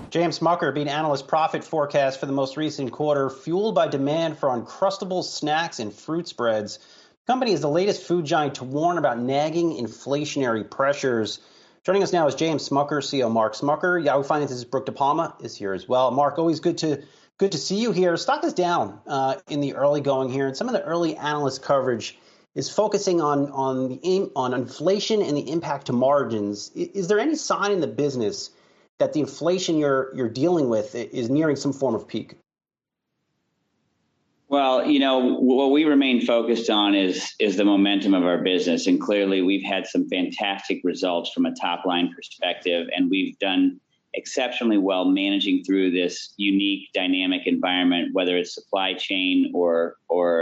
James Smucker beat analyst profit forecast for the most recent quarter, fueled by demand for Uncrustables snacks and fruit spreads. The company is the latest food giant to warn about nagging inflationary pressures. Joining us now is James Smucker, CEO Mark Smucker. Yahoo Finance's Brooke DePalma is here as well. Mark, always good to see you here. Stock is down in the early going here, and some of the early analyst coverage is focusing on inflation and the impact to margins. Is there any sign in the business that the inflation you're dealing with is nearing some form of peak? Well, what we remain focused on is the momentum of our business. And clearly, we've had some fantastic results from a top line perspective, and we've done exceptionally well managing through this unique dynamic environment, whether it's supply chain or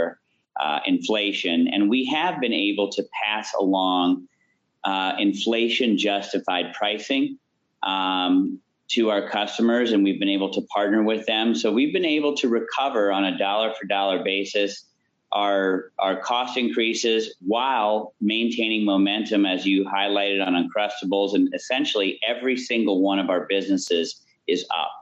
inflation. And we have been able to pass along inflation justified pricing to our customers, and we've been able to partner with them. So we've been able to recover on a dollar for dollar basis our cost increases while maintaining momentum, as you highlighted, on Uncrustables, and essentially every single one of our businesses is up.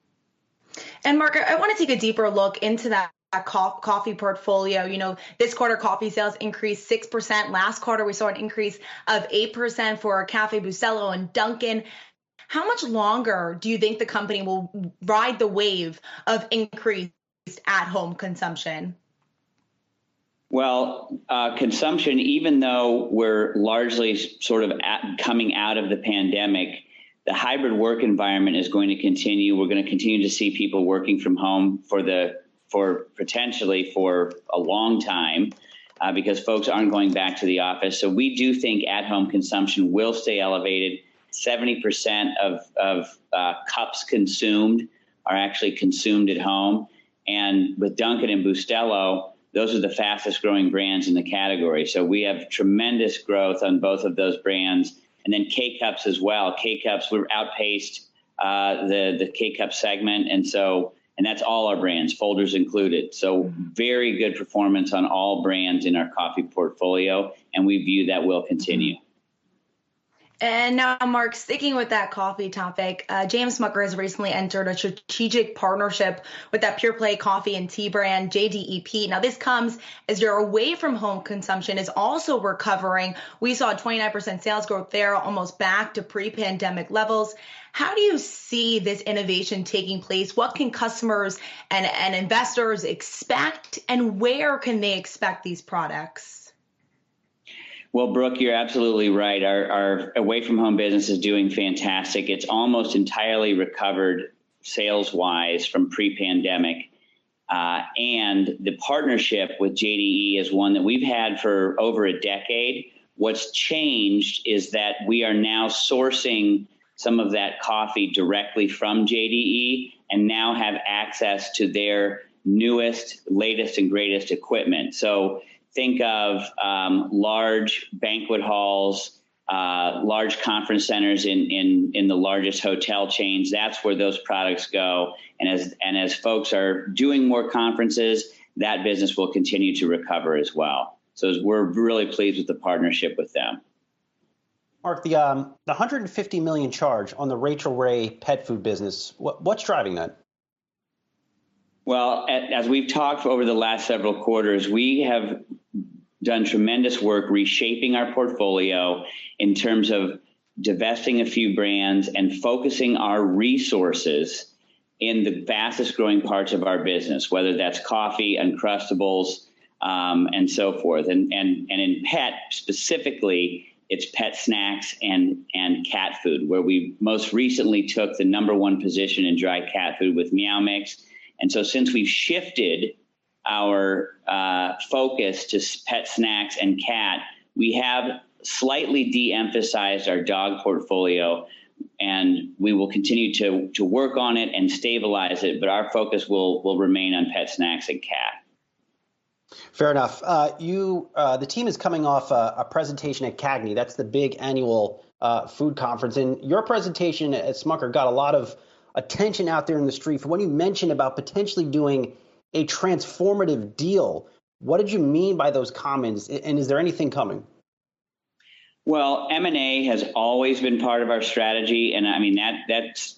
And Mark, I want to take a deeper look into that coffee portfolio. This quarter coffee sales increased 6%. Last quarter, we saw an increase of 8% for Cafe Bustelo and Dunkin'. How much longer do you think the company will ride the wave of increased at-home consumption? Well, consumption, even though we're largely sort of coming out of the pandemic, the hybrid work environment is going to continue. We're going to continue to see people working from home for potentially for a long time because folks aren't going back to the office. So we do think at-home consumption will stay elevated. 70% of cups consumed are actually consumed at home. And with Dunkin' and Bustelo, those are the fastest growing brands in the category. So we have tremendous growth on both of those brands. And then K-Cups as well. K-Cups, we've outpaced the K-Cup segment. And that's all our brands, Folders included. So very good performance on all brands in our coffee portfolio. And we view that will continue. And now, Mark, sticking with that coffee topic, James Smucker has recently entered a strategic partnership with that pure play coffee and tea brand, JDEP. Now, this comes as your away from home consumption is also recovering. We saw 29% sales growth there, almost back to pre-pandemic levels. How do you see this innovation taking place? What can customers and investors expect, and where can they expect these products? Well, Brooke, you're absolutely right. Our away-from-home business is doing fantastic. It's almost entirely recovered sales-wise from pre-pandemic. And the partnership with JDE is one that we've had for over a decade. What's changed is that we are now sourcing some of that coffee directly from JDE and now have access to their newest, latest, and greatest equipment. So think of large banquet halls, large conference centers in the largest hotel chains. That's where those products go. And as folks are doing more conferences, that business will continue to recover as well. So we're really pleased with the partnership with them. Mark, the $150 million charge on the Rachael Ray pet food business, what's driving that? Well, as we've talked over the last several quarters, we have done tremendous work reshaping our portfolio in terms of divesting a few brands and focusing our resources in the fastest growing parts of our business, whether that's coffee, Uncrustables, and so forth. And in pet specifically, it's pet snacks and cat food, where we most recently took the #1 position in dry cat food with Meow Mix. And so since we've shifted our focus to pet snacks and cat, we have slightly de-emphasized our dog portfolio, and we will continue to work on it and stabilize it, but our focus will remain on pet snacks and cat. Fair enough. The team is coming off a presentation at CAGNY. That's the big annual food conference. And your presentation at Smucker got a lot of attention out there in the street for when you mentioned about potentially doing a transformative deal. What did you mean by those comments? And is there anything coming? Well, M&A has always been part of our strategy. And I mean, that's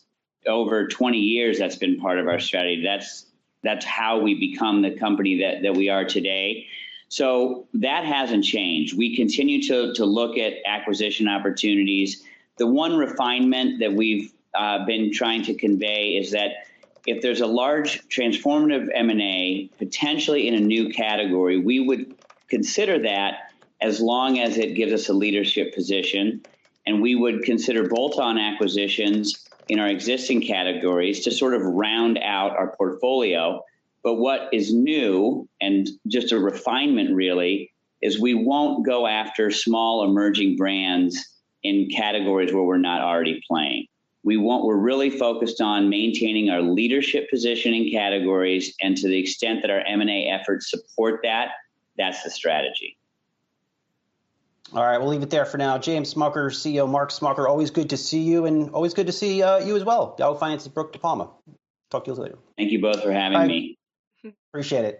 over 20 years, that's been part of our strategy. That's how we become the company that we are today. So that hasn't changed. We continue to look at acquisition opportunities. The one refinement that we've been trying to convey is that if there's a large transformative M&A, potentially in a new category, we would consider that as long as it gives us a leadership position. And we would consider bolt-on acquisitions in our existing categories to sort of round out our portfolio. But what is new, and just a refinement really, is we won't go after small emerging brands in categories where we're not already playing. We're really focused on maintaining our leadership position in categories, and to the extent that our M&A efforts support that, that's the strategy. All right, we'll leave it there for now. James Smucker, CEO Mark Smucker, always good to see you, and always good to see you as well. Yahoo Finance's Brooke DePalma. Talk to you later. Thank you both for having me. Appreciate it.